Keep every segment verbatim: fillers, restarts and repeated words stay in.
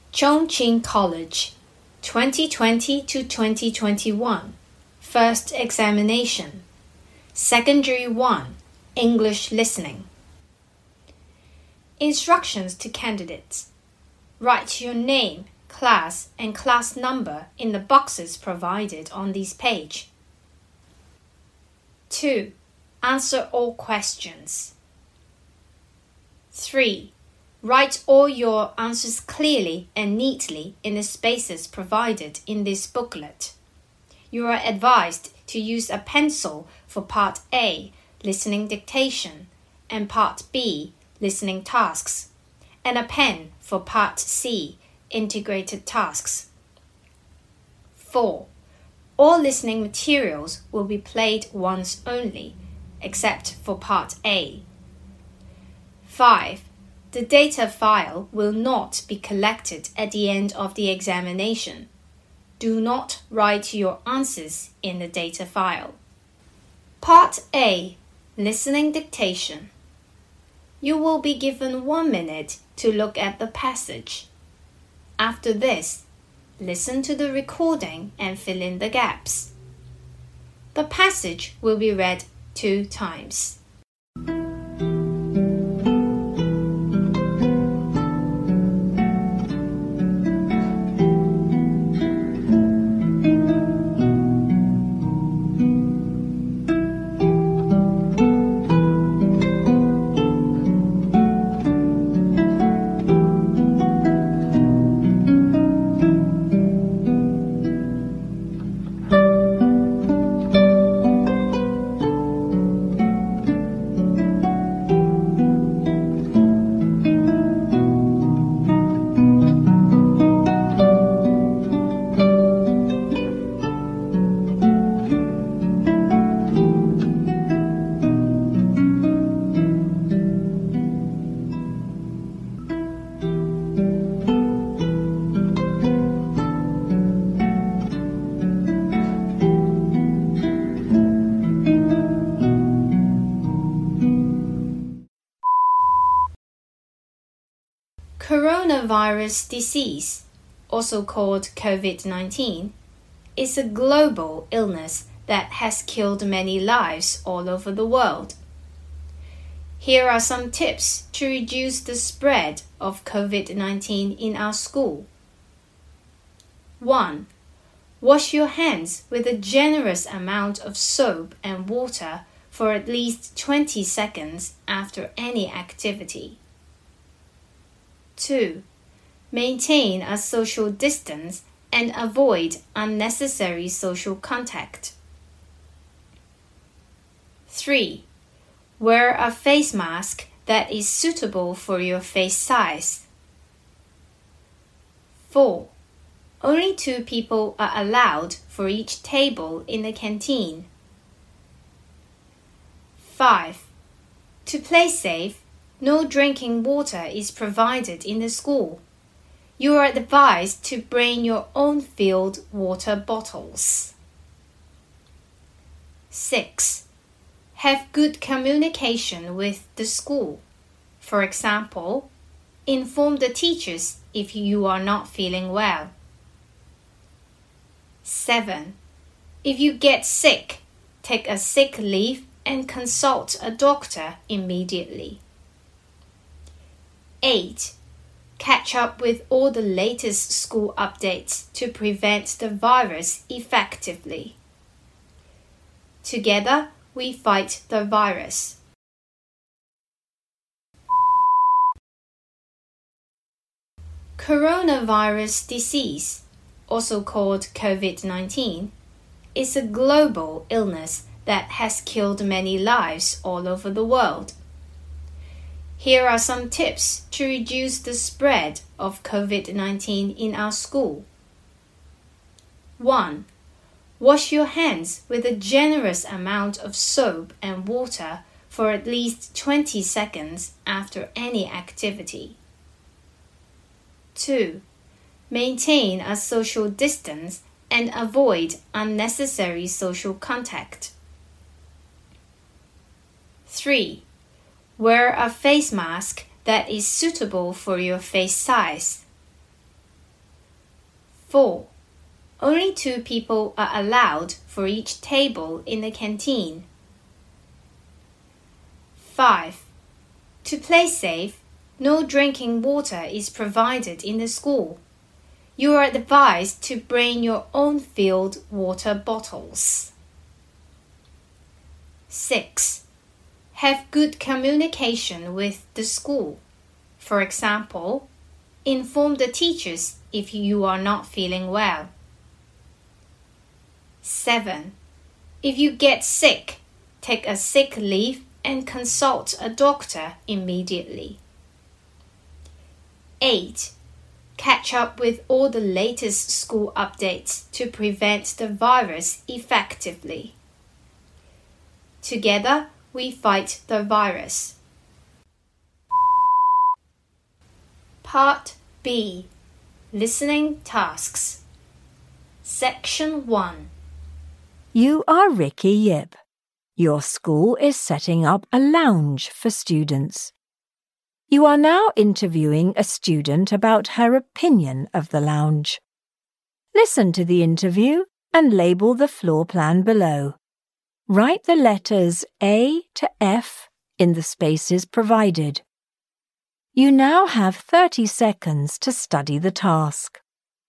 Chongqing College, twenty twenty to twenty twenty-one. First examination. Secondary one, English listening. Instructions to candidates. Write your name, class, and class number in the boxes provided on this page. two. Answer all questions. three. Write all your answers clearly and neatly in the spaces provided in this booklet. You are advised to use a pencil for Part A, listening dictation, and Part B, listening tasks, and a pen for Part C, integrated tasks. four. All listening materials will be played once only, except for Part A. five. The data file will not be collected at the end of the examination. Do not write your answers in the data file. Part A, listening dictation. You will be given one minute to look at the passage. After this, listen to the recording and fill in the gaps. The passage will be read two times. Coronavirus disease, also called COVID nineteen, is a global illness that has killed many lives all over the world. Here are some tips to reduce the spread of COVID nineteen in our school. one. Wash your hands with a generous amount of soap and water for at least twenty seconds after any activity. two. Maintain a social distance and avoid unnecessary social contact. three. Wear a face mask that is suitable for your face size. four. Only two people are allowed for each table in the canteen. five. To play safe, no drinking water is provided in the school. You are advised to bring your own filled water bottles. six. Have good communication with the school. For example, inform the teachers if you are not feeling well. seven. If you get sick, take a sick leave and consult a doctor immediately. eight. Catch up with all the latest school updates to prevent the virus effectively. Together, we fight the virus. Coronavirus disease, also called COVID nineteen, is a global illness that has killed many lives all over the world. Here are some tips to reduce the spread of COVID nineteen in our school. one. Wash your hands with a generous amount of soap and water for at least twenty seconds after any activity. two. Maintain a social distance and avoid unnecessary social contact. three. Wear a face mask that is suitable for your face size. four. Only two people are allowed for each table in the canteen. five. To play safe, no drinking water is provided in the school. You are advised to bring your own filled water bottles. six. Have good communication with the school. For example, inform the teachers if you are not feeling well. seven. If you get sick, take a sick leave and consult a doctor immediately. eight. Catch up with all the latest school updates to prevent the virus effectively. Together, we fight the virus. Part B. Listening Tasks. Section one. You are Ricky Yip. Your school is setting up a lounge for students. You are now interviewing a student about her opinion of the lounge. Listen to the interview and label the floor plan below. Write the letters A to F in the spaces provided. You now have thirty seconds to study the task.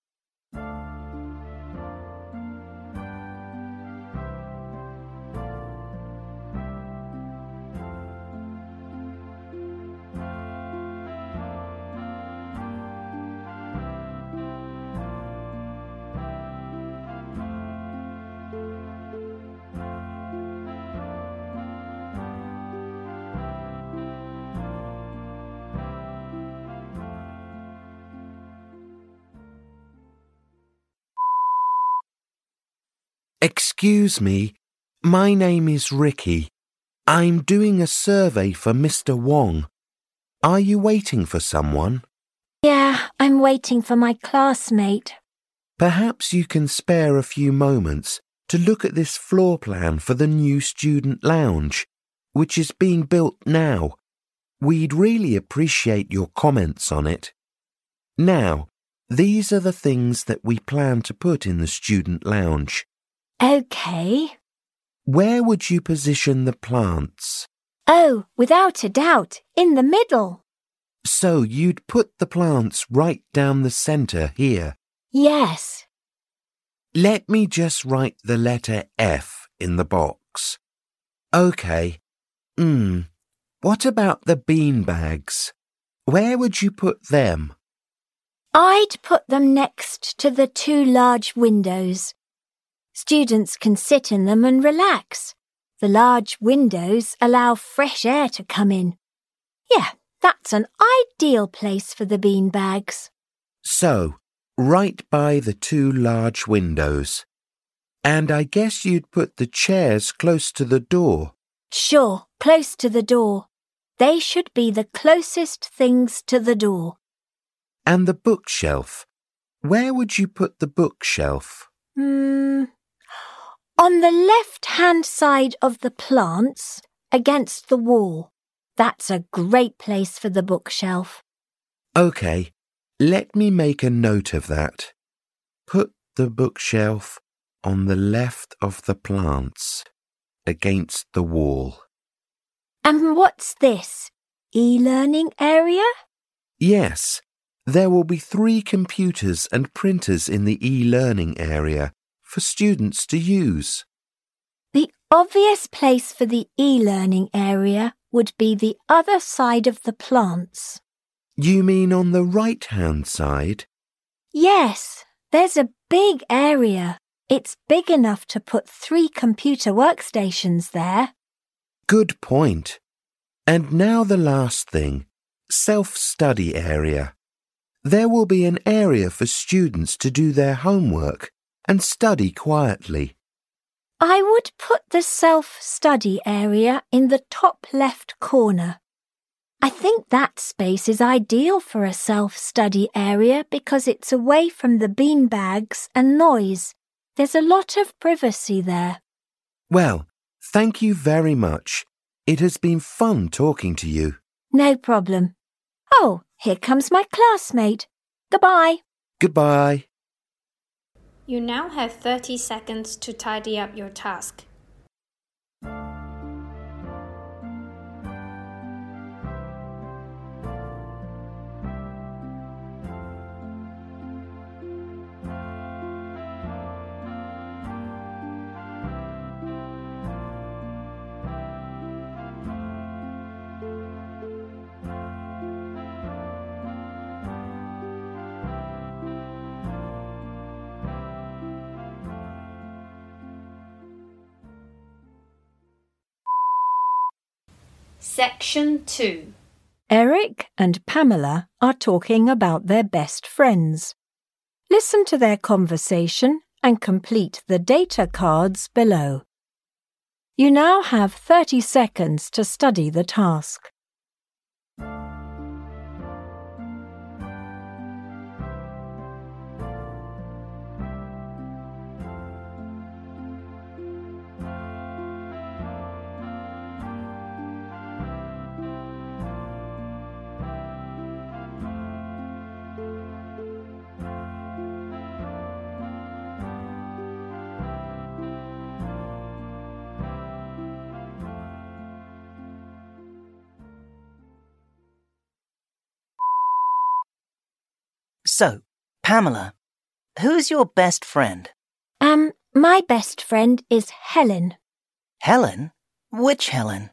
Excuse me, my name is Ricky. I'm doing a survey for Mister Wong. Are you waiting for someone? Yeah, I'm waiting for my classmate. Perhaps you can spare a few moments to look at this floor plan for the new student lounge, which is being built now. We'd really appreciate your comments on it. Now, these are the things that we plan to put in the student lounge. Okay. Where would you position the plants? Oh, without a doubt, in the middle. So you'd put the plants right down the centre here. Yes. Let me just write the letter F in the box. OK. Hmm. What about the bean bags? Where would you put them? I'd put them next to the two large windows. Students can sit in them and relax. The large windows allow fresh air to come in. Yeah, that's an ideal place for the bean bags. So, right by the two large windows. And I guess you'd put the chairs close to the door. Sure, close to the door. They should be the closest things to the door. And the bookshelf. Where would you put the bookshelf? Hmm... On the left-hand side of the plants, against the wall. That's a great place for the bookshelf. OK, let me make a note of that. Put the bookshelf on the left of the plants, against the wall. And what's this? E-learning area? Yes, there will be three computers and printers in the e-learning area for students to use. The obvious place for the e-learning area would be the other side of the plants. You mean on the right-hand side? Yes, there's a big area. It's big enough to put three computer workstations there. Good point. And now the last thing, self-study area. There will be an area for students to do their homework and study quietly. I would put the self-study area in the top left corner. I think that space is ideal for a self-study area because it's away from the beanbags and noise. There's a lot of privacy there. Well, thank you very much. It has been fun talking to you. No problem. Oh, here comes my classmate. Goodbye. Goodbye. You now have thirty seconds to tidy up your task. Section two. Eric and Pamela are talking about their best friends. Listen to their conversation and complete the data cards below. You now have thirty seconds to study the task. So, Pamela, who's your best friend? Um, my best friend is Helen. Helen? Which Helen?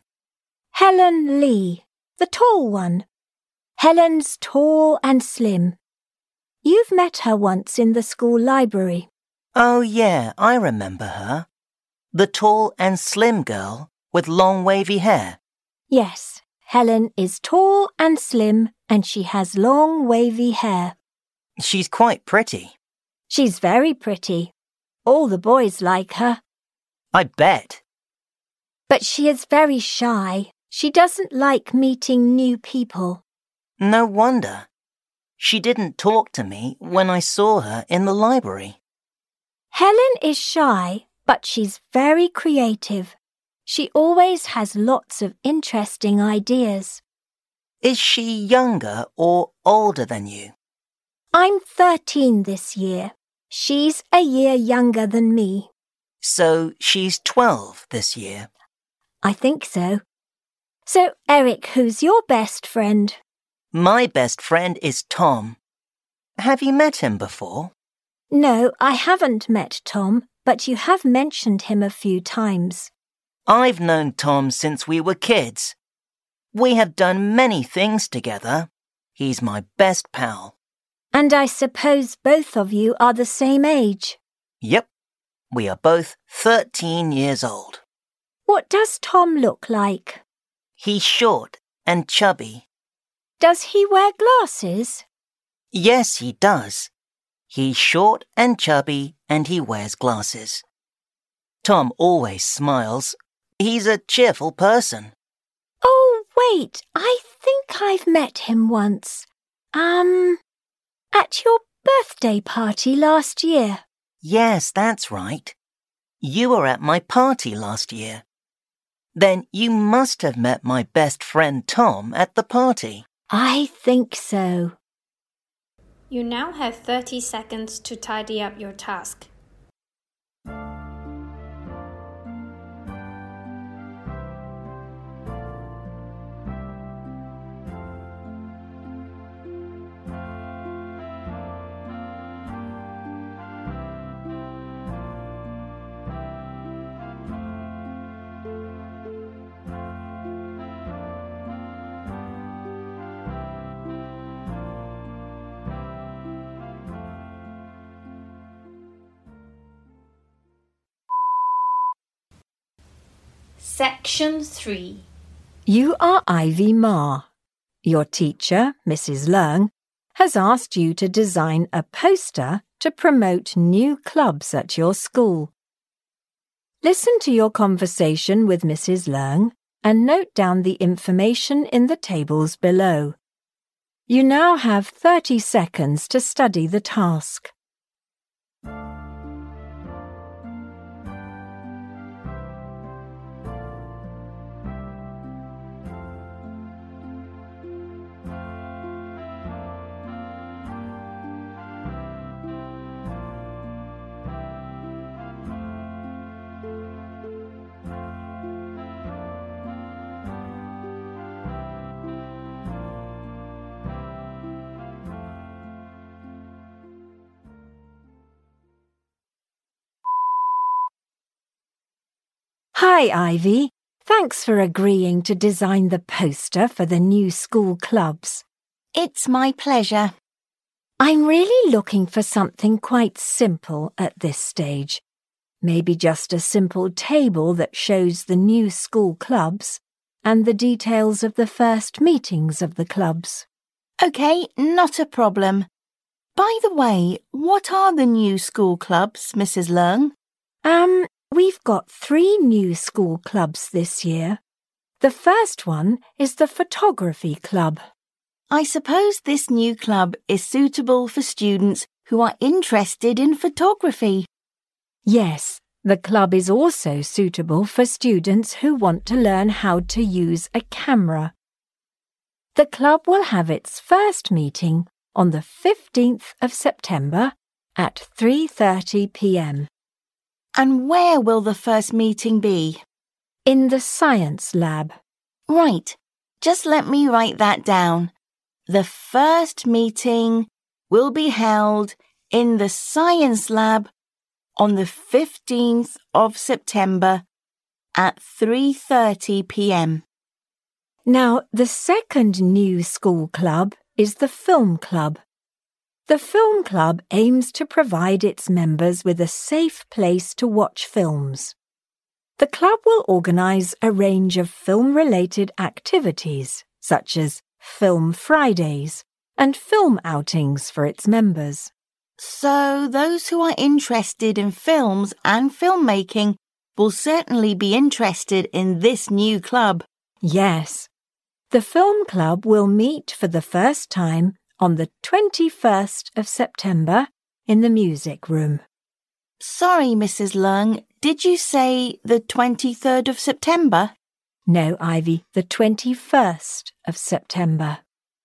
Helen Lee, the tall one. Helen's tall and slim. You've met her once in the school library. Oh, yeah, I remember her. The tall and slim girl with long wavy hair. Yes, Helen is tall and slim and she has long wavy hair. She's quite pretty. She's very pretty. All the boys like her. I bet. But she is very shy. She doesn't like meeting new people. No wonder. She didn't talk to me when I saw her in the library. Helen is shy, but she's very creative. She always has lots of interesting ideas. Is she younger or older than you? I'm thirteen this year. She's a year younger than me. So she's twelve this year. I think so. So, Eric, who's your best friend? My best friend is Tom. Have you met him before? No, I haven't met Tom, but you have mentioned him a few times. I've known Tom since we were kids. We have done many things together. He's my best pal. And I suppose both of you are the same age. Yep, we are both thirteen years old. What does Tom look like? He's short and chubby. Does he wear glasses? Yes, he does. He's short and chubby and he wears glasses. Tom always smiles. He's a cheerful person. Oh, wait, I think I've met him once. Um... At your birthday party last year. Yes, that's right. You were at my party last year. Then you must have met my best friend Tom at the party. I think so. You now have thirty seconds to tidy up your task. Section three. You are Ivy Ma. Your teacher, Missus Leung, has asked you to design a poster to promote new clubs at your school. Listen to your conversation with Missus Leung and note down the information in the tables below. You now have thirty seconds to study the task. Hi, Ivy. Thanks for agreeing to design the poster for the new school clubs. It's my pleasure. I'm really looking for something quite simple at this stage. Maybe just a simple table that shows the new school clubs and the details of the first meetings of the clubs. OK, not a problem. By the way, what are the new school clubs, Missus Leung? Um, we've got three new school clubs this year. The first one is the photography club. I suppose this new club is suitable for students who are interested in photography. Yes, the club is also suitable for students who want to learn how to use a camera. The club will have its first meeting on the fifteenth of September at three thirty p m. And where will the first meeting be? In the science lab. Right, just let me write that down. The first meeting will be held in the science lab on the fifteenth of September at three thirty p m. Now, the second new school club is the film club. The film club aims to provide its members with a safe place to watch films. The club will organise a range of film-related activities, such as Film Fridays and film outings for its members. So those who are interested in films and filmmaking will certainly be interested in this new club. Yes. The film club will meet for the first time on the twenty-first of September in the music room. Sorry, Missus Leung, did you say the twenty-third of September? No, Ivy, the twenty-first of September.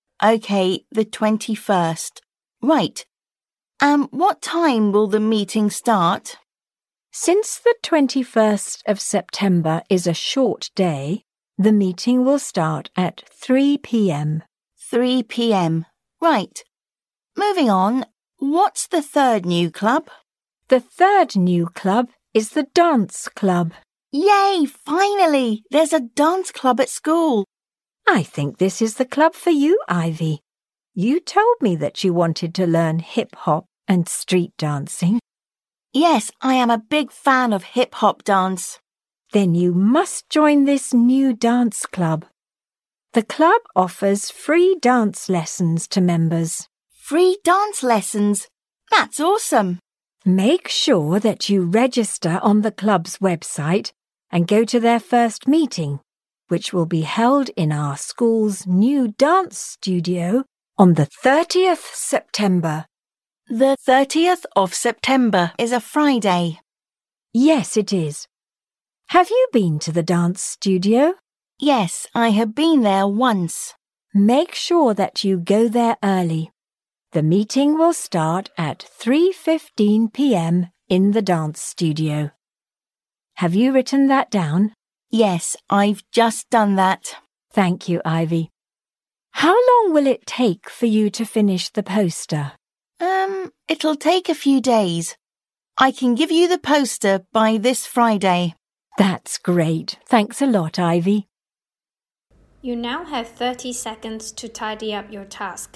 OK, the twenty-first. Right. And um, what time will the meeting start? Since the twenty-first of September is a short day, the meeting will start at three p m. three p m. Right. Moving on, what's the third new club? The third new club is the dance club. Yay, finally! There's a dance club at school. I think this is the club for you, Ivy. You told me that you wanted to learn hip-hop and street dancing. Yes, I am a big fan of hip-hop dance. Then you must join this new dance club. The club offers free dance lessons to members. Free dance lessons? That's awesome. Make sure that you register on the club's website and go to their first meeting, which will be held in our school's new dance studio on the thirtieth of September. The thirtieth of September is a Friday. Yes, it is. Have you been to the dance studio? Yes, I have been there once. Make sure that you go there early. The meeting will start at three fifteen p m in the dance studio. Have you written that down? Yes, I've just done that. Thank you, Ivy. How long will it take for you to finish the poster? Um, it'll take a few days. I can give you the poster by this Friday. That's great. Thanks a lot, Ivy. You now have thirty seconds to tidy up your task.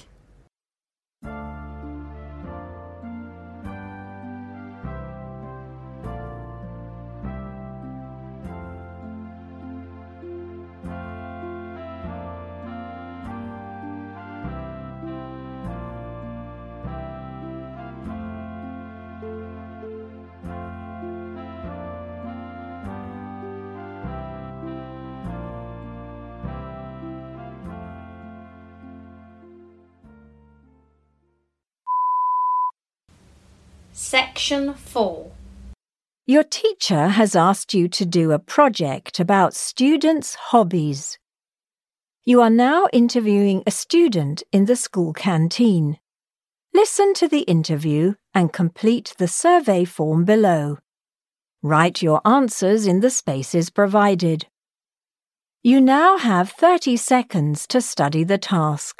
Section four. Your teacher has asked you to do a project about students' hobbies. You are now interviewing a student in the school canteen. Listen to the interview and complete the survey form below. Write your answers in the spaces provided. You now have thirty seconds to study the task.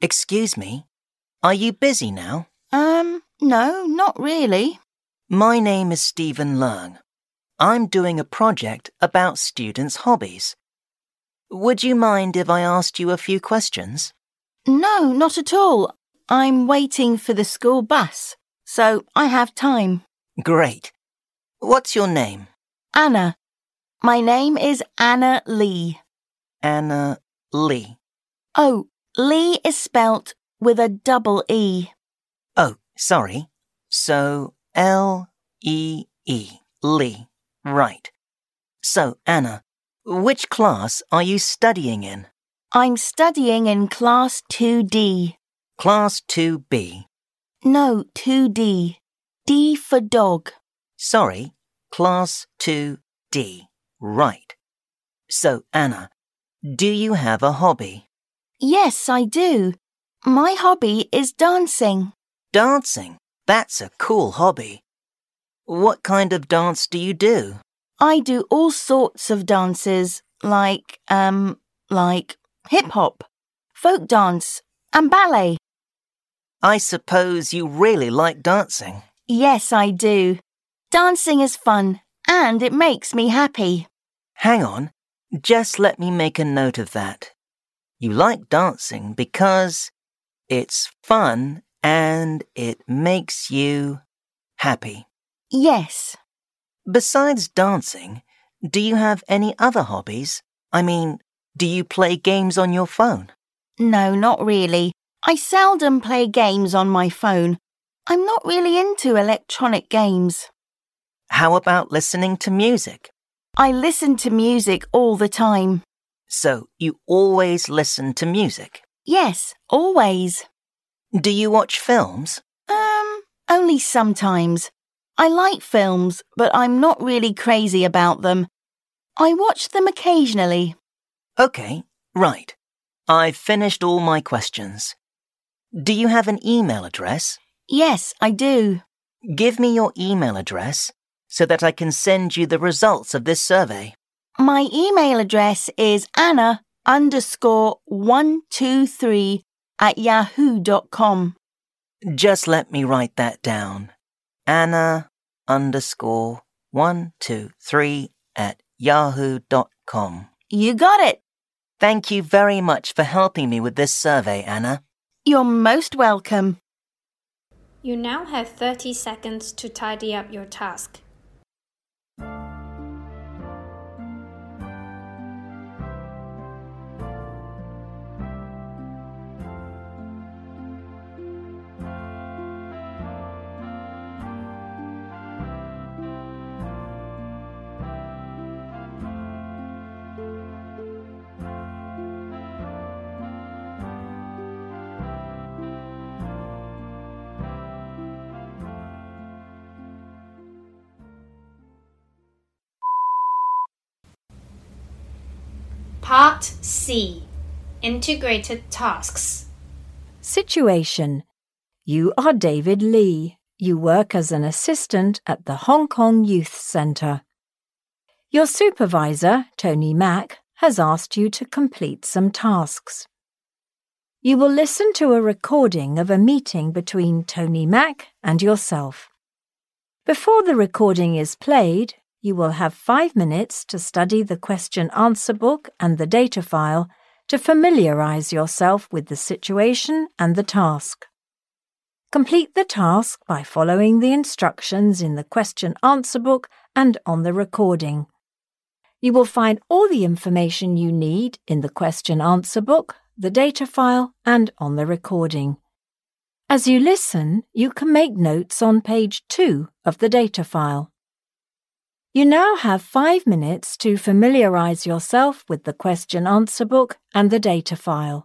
Excuse me, are you busy now? Um, no, not really. My name is Stephen Leung. I'm doing a project about students' hobbies. Would you mind if I asked you a few questions? No, not at all. I'm waiting for the school bus, so I have time. Great. What's your name? Anna. My name is Anna Lee. Anna Lee. Oh, Lee is spelt with a double E. Oh, sorry. So, L E E. Lee. Right. So, Anna, which class are you studying in? I'm studying in Class two D. Class two B. No, two D. D for dog. Sorry, Class two D. Right. So, Anna, do you have a hobby? Yes, I do. My hobby is dancing. Dancing? That's a cool hobby. What kind of dance do you do? I do all sorts of dances, like, um, like hip-hop, folk dance, and ballet. I suppose you really like dancing. Yes, I do. Dancing is fun, and it makes me happy. Hang on, just let me make a note of that. You like dancing because it's fun and it makes you happy. Yes. Besides dancing, do you have any other hobbies? I mean, do you play games on your phone? No, not really. I seldom play games on my phone. I'm not really into electronic games. How about listening to music? I listen to music all the time. So you always listen to music? Yes, always. Do you watch films? Um, only sometimes. I like films, but I'm not really crazy about them. I watch them occasionally. Okay, right. I've finished all my questions. Do you have an email address? Yes, I do. Give me your email address so that I can send you the results of this survey. My email address is anna underscore one two three at yahoo dot com. Just let me write that down. Anna underscore one two three at yahoo dot com. You got it. Thank you very much for helping me with this survey, Anna. You're most welcome. You now have thirty seconds to tidy up your task. Part C. Integrated Tasks. Situation. You are David Lee. You work as an assistant at the Hong Kong Youth Centre. Your supervisor, Tony Mack, has asked you to complete some tasks. You will listen to a recording of a meeting between Tony Mack and yourself. Before the recording is played, you will have five minutes to study the question-answer book and the data file to familiarise yourself with the situation and the task. Complete the task by following the instructions in the question-answer book and on the recording. You will find all the information you need in the question-answer book, the data file, and on the recording. As you listen, you can make notes on page two of the data file. You now have five minutes to familiarise yourself with the question-answer book and the data file.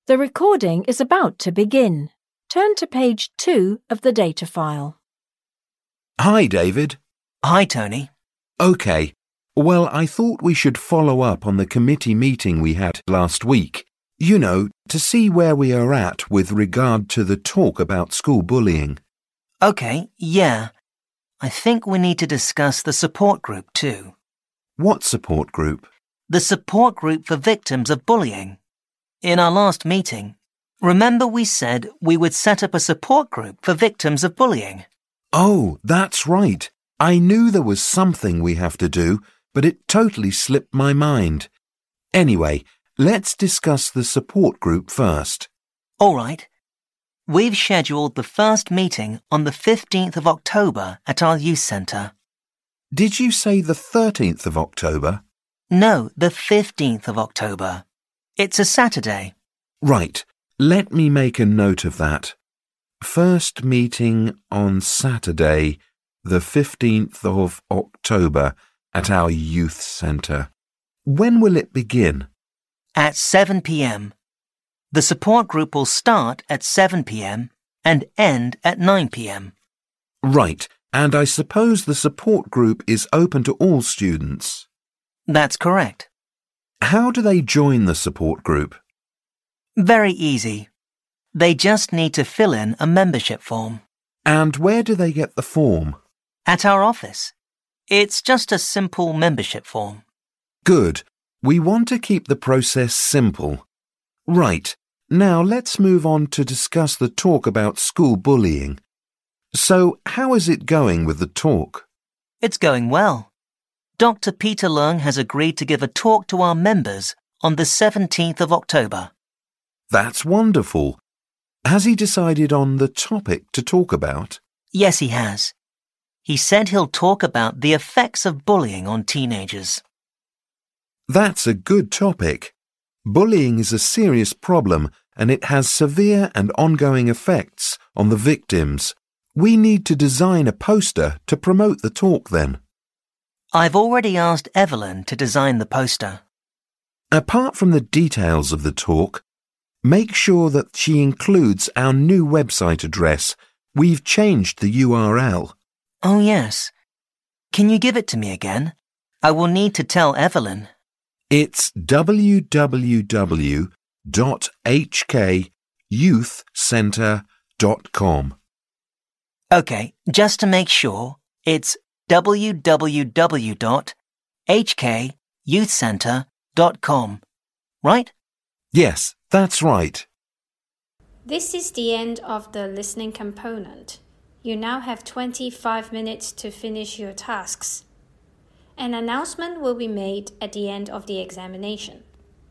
The recording is about to begin. Turn to page two of the data file. Hi, David. Hi, Tony. OK. Well, I thought we should follow up on the committee meeting we had last week. You know, to see where we are at with regard to the talk about school bullying. OK, yeah. I think we need to discuss the support group too. What support group? The support group for victims of bullying. In our last meeting, remember we said we would set up a support group for victims of bullying? Oh, that's right. I knew there was something we have to do, but it totally slipped my mind. Anyway, let's discuss the support group first. All right. We've scheduled the first meeting on the fifteenth of October at our youth centre. Did you say the thirteenth of October? No, the fifteenth of October. It's a Saturday. Right. Let me make a note of that. First meeting on Saturday, the fifteenth of October, at our youth centre. When will it begin? At seven p m. The support group will start at seven p m and end at nine p m. Right, and I suppose the support group is open to all students. That's correct. How do they join the support group? Very easy. They just need to fill in a membership form. And where do they get the form? At our office. It's just a simple membership form. Good. We want to keep the process simple. Right. Now let's move on to discuss the talk about school bullying. So, how is it going with the talk? It's going well. Doctor Peter Leung has agreed to give a talk to our members on the seventeenth of October. That's wonderful. Has he decided on the topic to talk about? Yes, he has. He said he'll talk about the effects of bullying on teenagers. That's a good topic. Bullying is a serious problem and it has severe and ongoing effects on the victims. We need to design a poster to promote the talk then. I've already asked Evelyn to design the poster. Apart from the details of the talk, make sure that she includes our new website address. We've changed the U R L. Oh, yes. Can you give it to me again? I will need to tell Evelyn. It's w w w dot h k youth centre dot com. OK, just to make sure, it's w w w dot h k youth centre dot com, right? Yes, that's right. This is the end of the listening component. You now have twenty-five minutes to finish your tasks. An announcement will be made at the end of the examination.